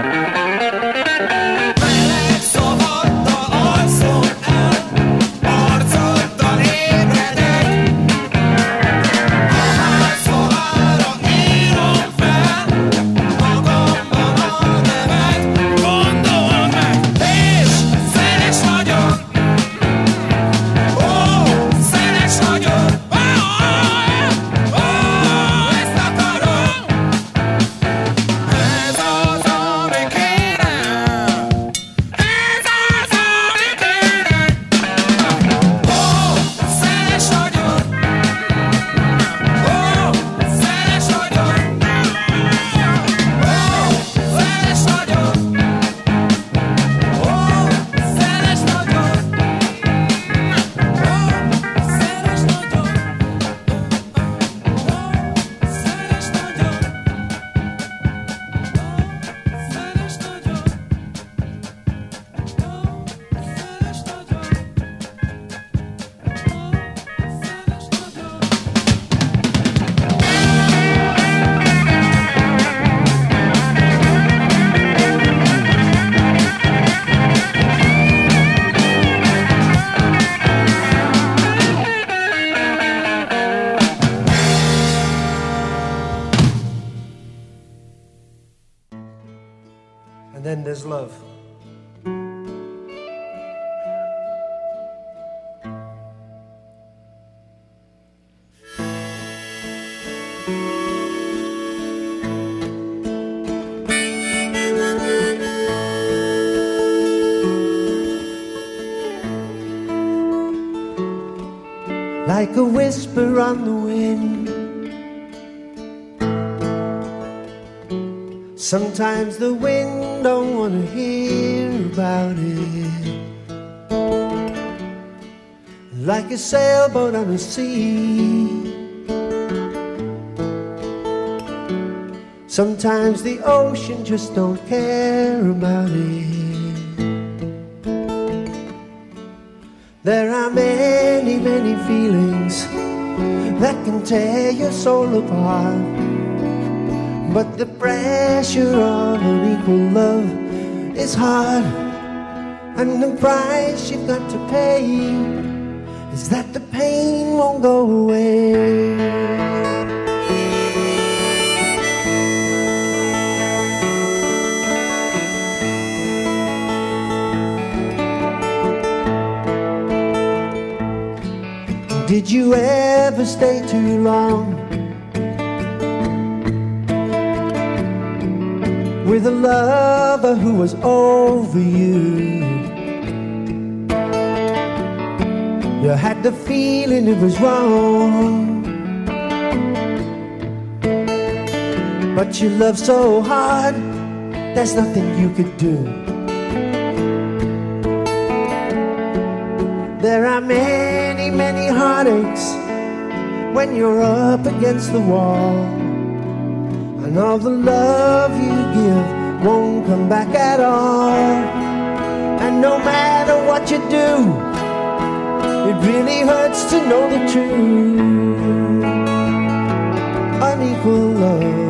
And then there's love. Like a whisper on the wind, sometimes the wind don't want to hear about it. Like a sailboat on the sea, sometimes the ocean just don't care about it. There are many, many feelings that can tear your soul apart, but the pressure of unequal love is hard. And the price you've got to pay is that the pain won't go away. Did you ever stay too long with a lover who was over you? You had the feeling it was wrong, but you loved so hard, there's nothing you could do. There are many, many heartaches when you're up against the wall, and all the love you give won't come back at all. And no matter what you do, it really hurts to know the truth. Unequal love.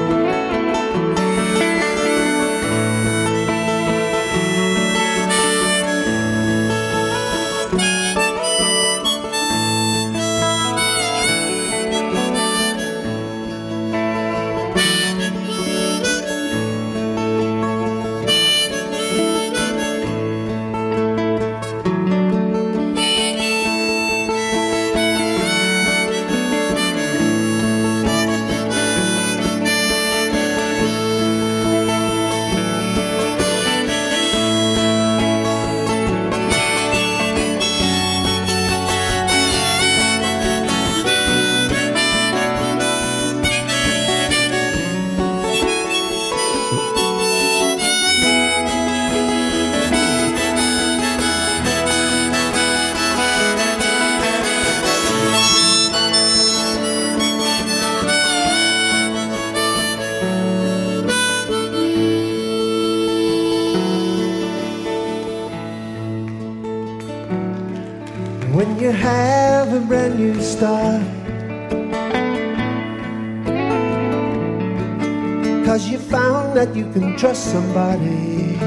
When you have a brand new start, 'cause 'cause you found that you can trust somebody.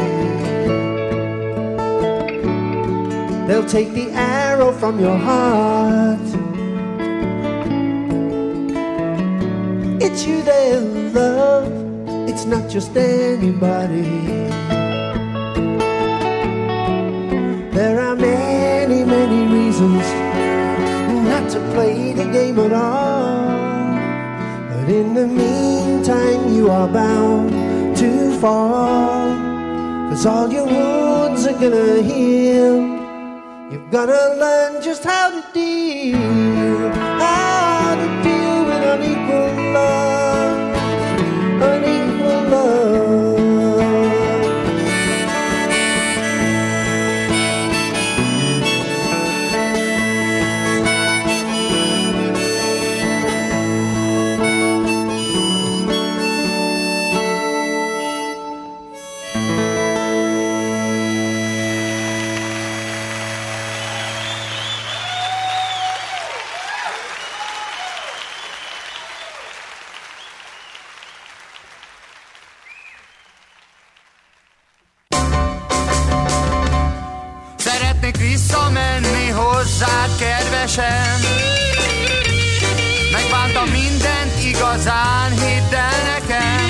They'll take the arrow from your heart. It's you they'll love, it's not just anybody. There are many, many reasons not to play the game at all. But in the meantime you are bound to fall, 'cause all your wounds are gonna heal. You've gotta learn just how to deal with unequal love, unequal love. Visszamenni hozzád, kedvesem. Megbántam mindent igazán, hidd el nekem.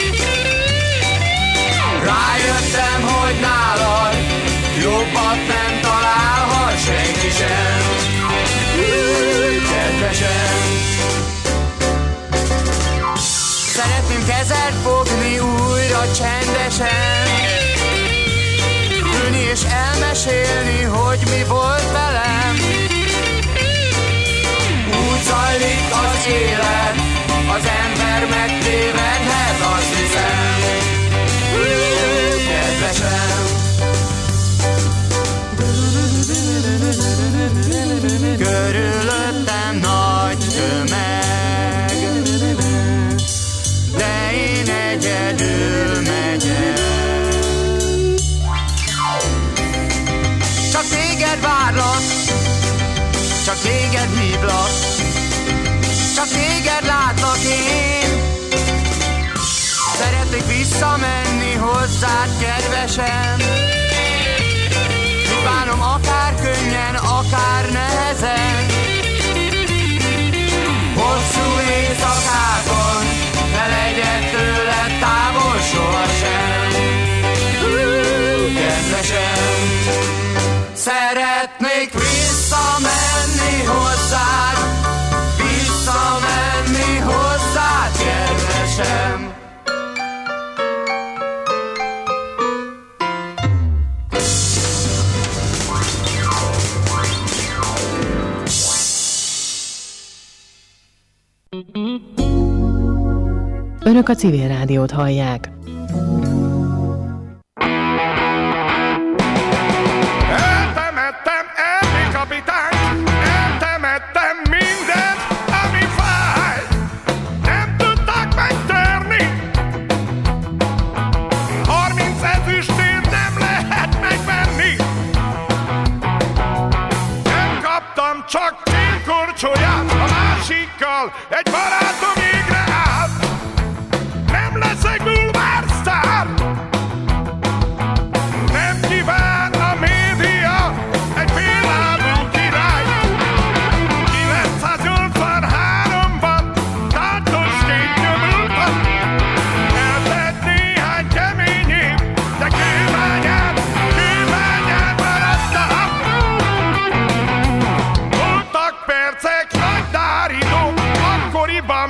Rájöttem, hogy nálad jobbat nem találhat senki sem. Kedvesem. Szeretném kezed fogni újra csendesen, és elmesélni, hogy mi volt velem. Úgy zajlik az élet, az ember megtévedhet, azt hiszem. Kedvesem. Körülöttem nagy tömeg, de én egyedül megyek. Csak téged várlak, csak téged hívlak, csak téged látlak én. Szeretnék visszamenni hozzád, kedvesem. Mit bánom akár könnyen, akár nehezen. Hosszú éjszakákon ne legyek tőled távol sohasem. Kedvesem. Szeretnék visszamenni hozzád, visszamenni hozzád, kedvesem. Önök a Civil Rádiót hallják. Csak télkorcsolyát a másikkal, egy barátom égre állt. Nem leszek bulvársztár, nem kíván a média egy féllábú király. 983-ban tartosként nyomultam, eltett néhány kemény év, de kőbányán maradtam. Voltak percek nagy dáridók, akkoriban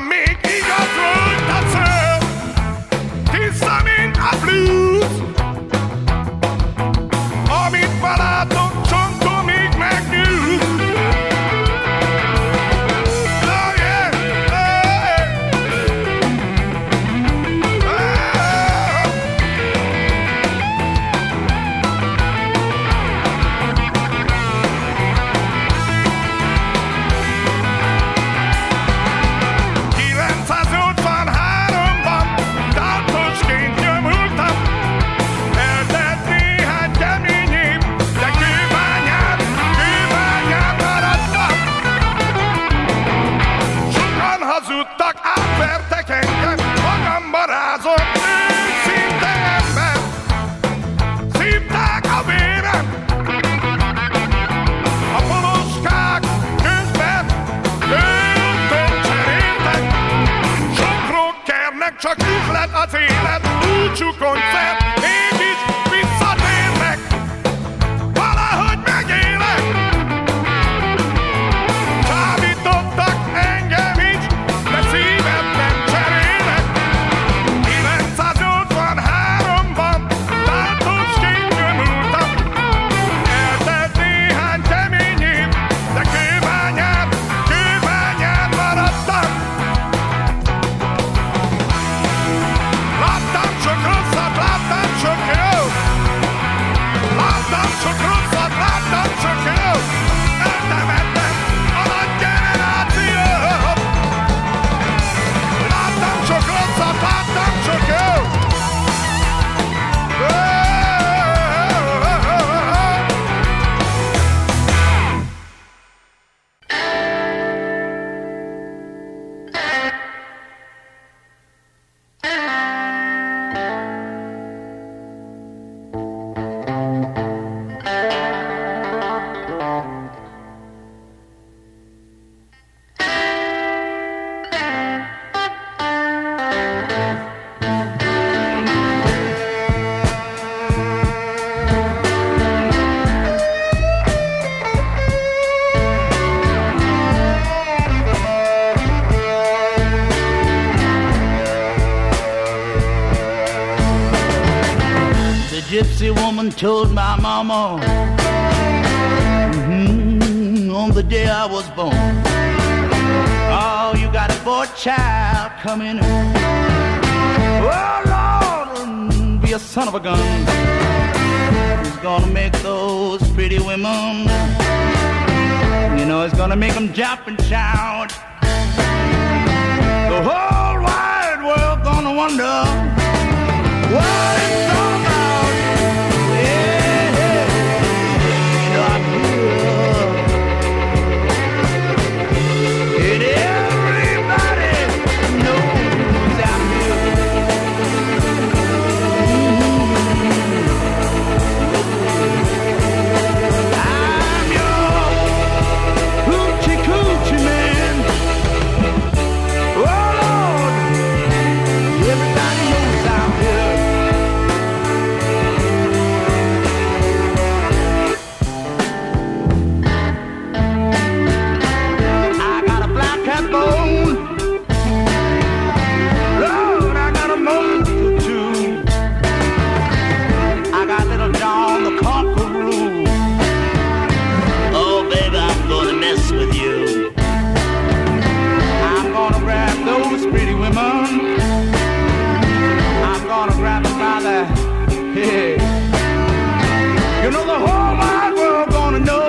gypsy woman told my mama on the day I was born, oh, you got a boy child coming. Oh, Lord, be a son of a gun. He's gonna make those pretty women, you know, it's gonna make them jump and shout. The whole wide world gonna wonder what it's all about. Yeah, you know, I'm here. And everybody knows I'm here. I'm your hoochie coochie man. Oh Lord, everybody knows I'm here. I got a black cat bone. Lord, I got a moon too. I got little John the Conqueror. Oh, baby, I'm gonna mess with you. I'm gonna grab those pretty women. I'm gonna grab them by the head. You know the whole wide world gonna know.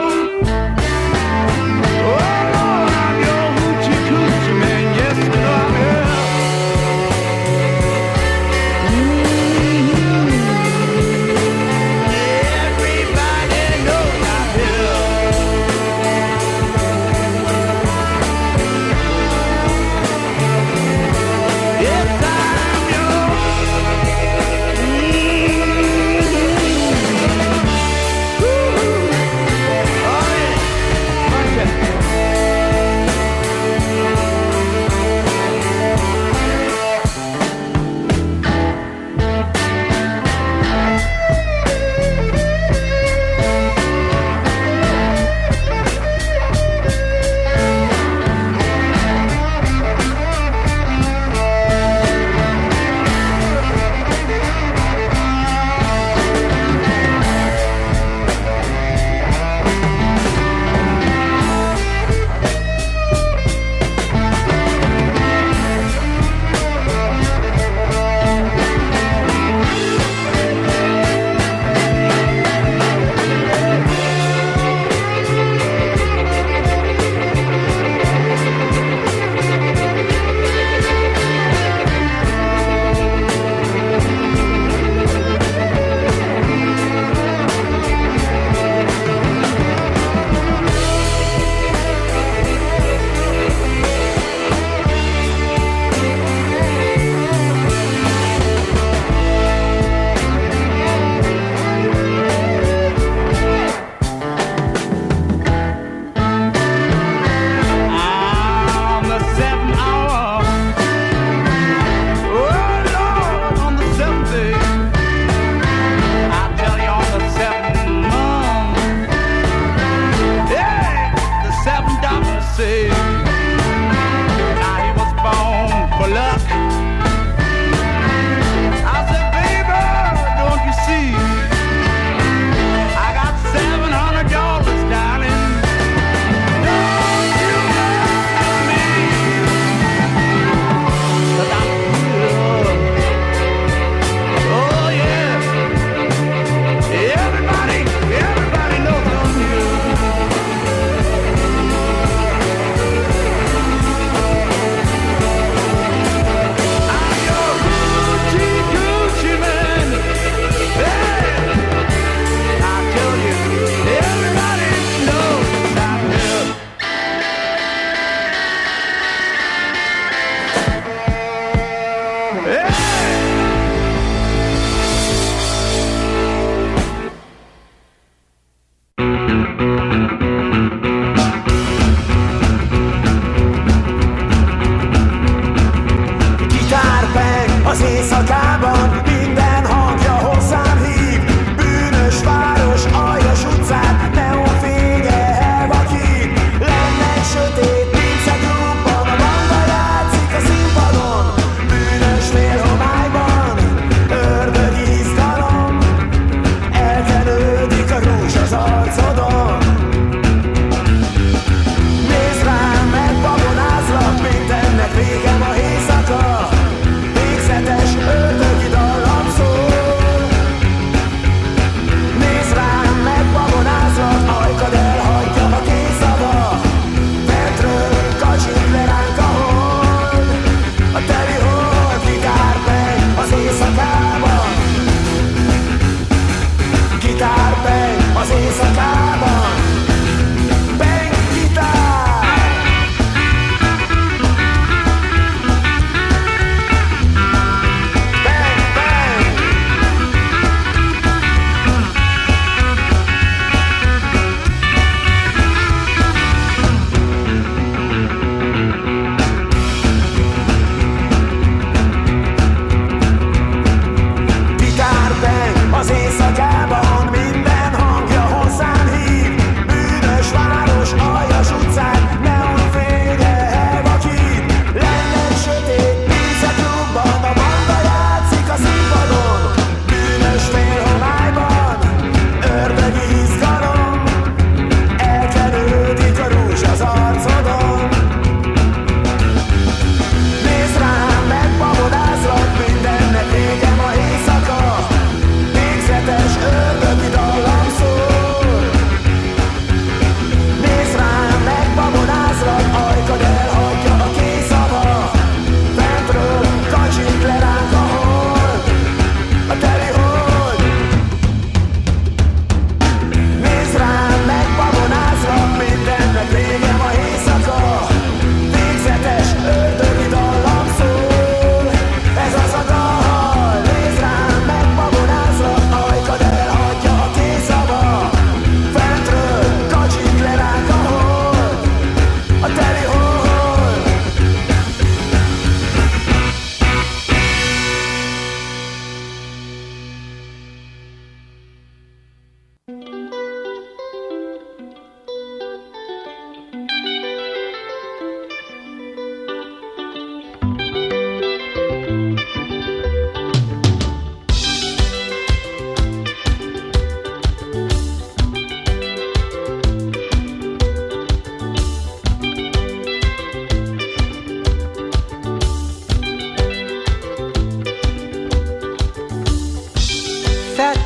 Oh Lord, I'm your hoochie coochie man. Yes, you know I'm here. Everybody knows I'm here. Yes, I'm your. Ooh.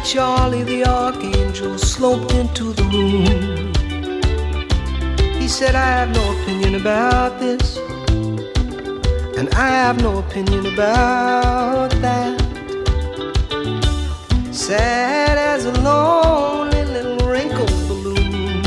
Charlie the Archangel sloped into the room. He said, I have no opinion about this, and I have no opinion about that. Sad as a lonely little wrinkled balloon.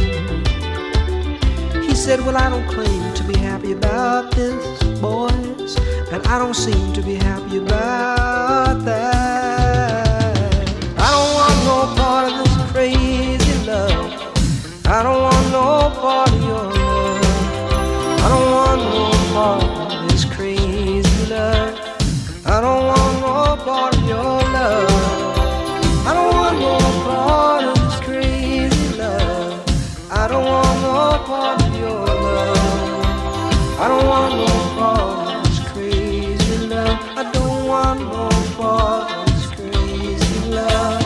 He said, well, I don't claim to be happy about this, boys, and I don't seem to be happy about that. I don't want no part of this crazy love. I don't want no part of your love. I don't want no part of this crazy love. I don't want no part of your love. I don't want no part of this crazy love. I don't want no part of your love. I don't want no part of this crazy love. I don't want no part of this crazy love.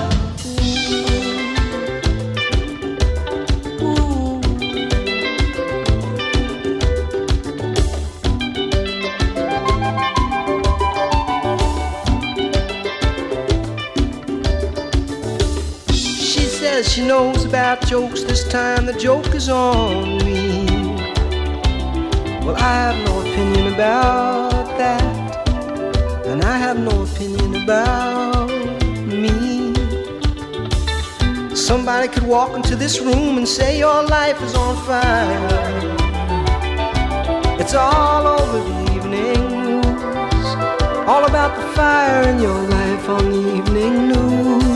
She knows about jokes, this time the joke is on me. Well, I have no opinion about that, and I have no opinion about me. Somebody could walk into this room and say your life is on fire. It's all over the evening news, all about the fire in your life on the evening news.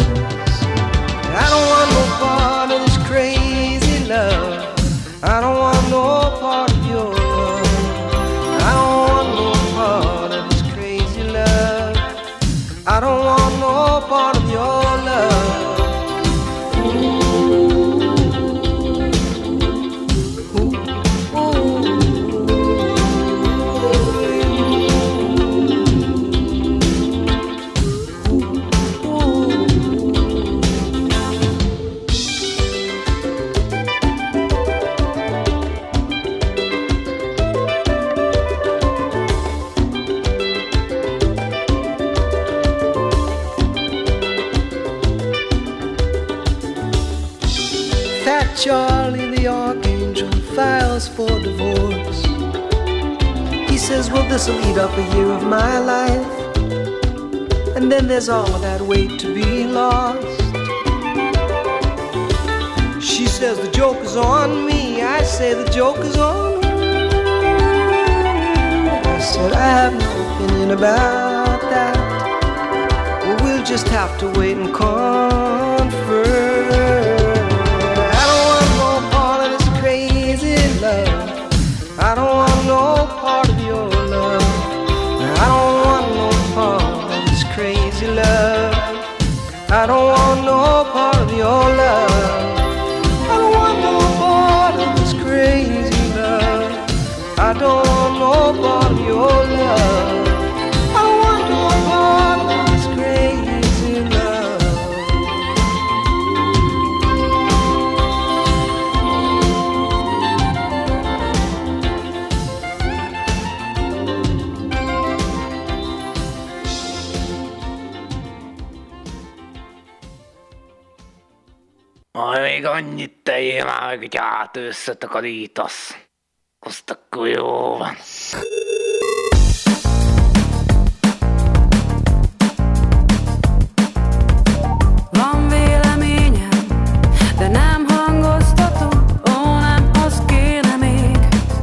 I don't want no part of this crazy love. I don't want no part of your love. I don't want no part of this crazy love. I don't want no part of your love. Charlie the Archangel files for divorce. He says, well, this'll eat up a year of my life, and then there's all of that weight to be lost. She says the joke is on me. I say the joke is on her. I said I have no opinion about that. Well, we'll just have to wait and confer. I don't want no part of your love. I don't want no part of this crazy love. I don't want no part of your love. I don't want no part of this crazy love. I don't want no part of your love. I don't want no part of this crazy love. Még annyit tegyél már, hogy átőszetakarítesz. Azt akkor jó van. Van véleményem, de nem hangoztatom. Ó, nem, az kéne még.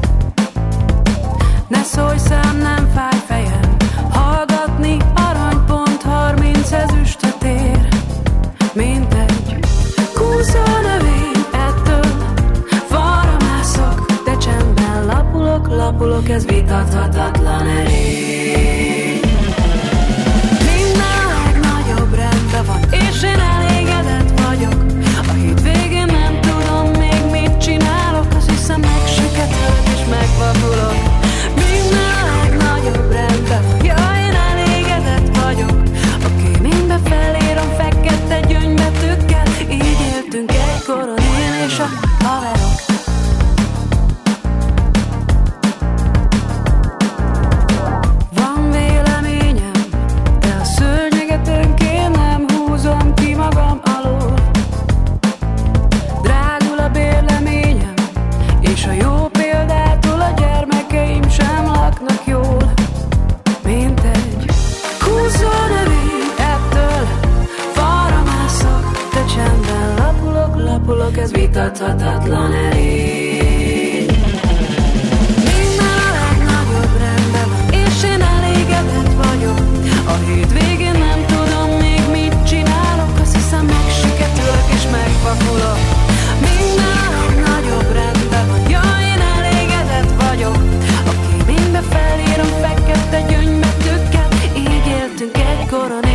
Ne szólj szám, nem fáj fejem. Hallgatni aranypont 30 ezüstöt ér. Mint egy kúszónövény, ettől falra mászok, de csendben lapulok, ez vitathatatlan erény. Minden legnagyobb rendben van, és én elégedett vagyok. A hét végén nem tudom még mit csinálok, azt hiszem megsüketülök és megvakulok. Minden legnagyobb rendben van, ja, én elégedett vagyok. A kéménybe felírom fekete gyöngybetűkkel, így éltünk egykoron én és a haverok. ez vitathatatlan elég.